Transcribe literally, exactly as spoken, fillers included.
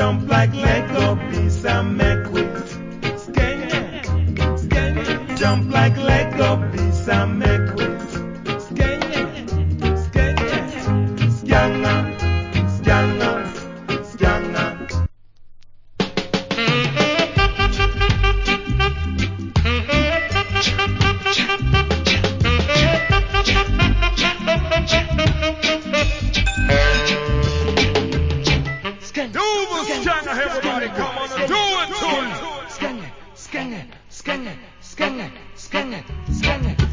jump like Lego, piece and make with. Skenge, skenge, jump like Lego, piece and make with. Skenge, skenge, skanga, skanga, skanga. Do the skanga, everybody come on and do it to it. Skanga, skanga, skanga, skanga, skanga, skanga.